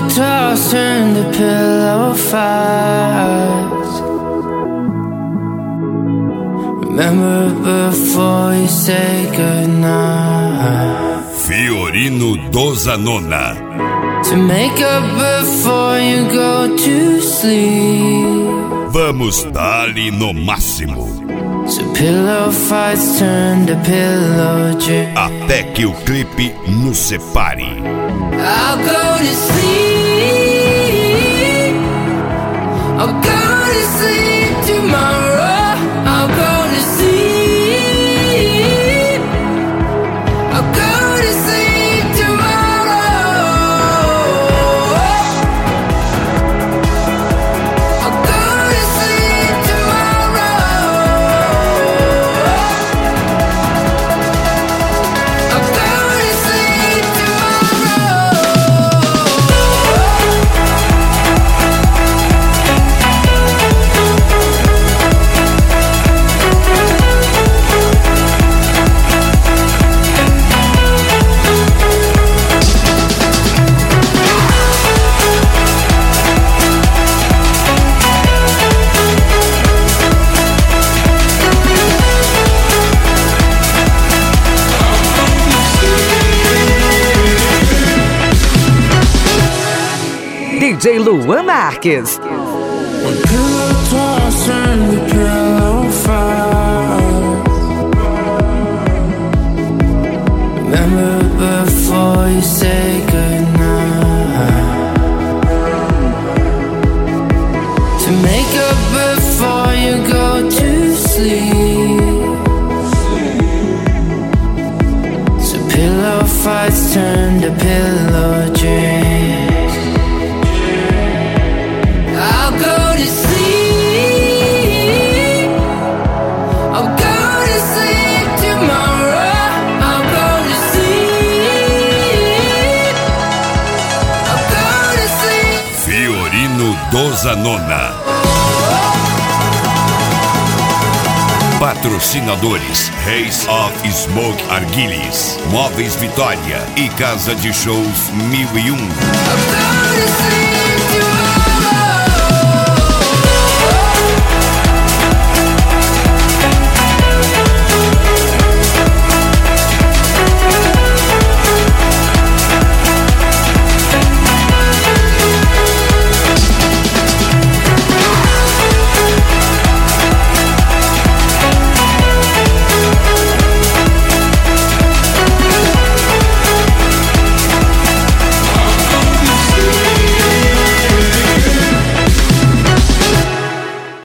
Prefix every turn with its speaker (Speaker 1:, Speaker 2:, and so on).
Speaker 1: toss, turn to pillow fights. Remember before you say goodnight.
Speaker 2: Fiorino Dozanona.
Speaker 1: To make up before you go to sleep.
Speaker 2: Vamos dar-lhe no máximo.
Speaker 1: So pillow fights turn to pillow dreams.
Speaker 2: Até que o clipe nos separe.
Speaker 1: I'll go to sleep. I'll go to sleep tomorrow. I'll go to sleep. I'll go to sleep tomorrow. I'll go to sleep tomorrow. I'll go to sleep
Speaker 3: DJ Luan Marques.
Speaker 1: When pillow toss turn to pillow fight. Remember before you say goodnight. To make up before you go to sleep. So pillow fights turn to pillow dreams. I'll go to sleep. I'll go to sleep tomorrow. I'll go to sleep. I'll go to sleep.
Speaker 2: Fiorino Dozanona. Patrocinadores: Reis of Smoke Arguilhas, Móveis Vitória e Casa de Shows 1001.
Speaker 1: I'll go to sleep.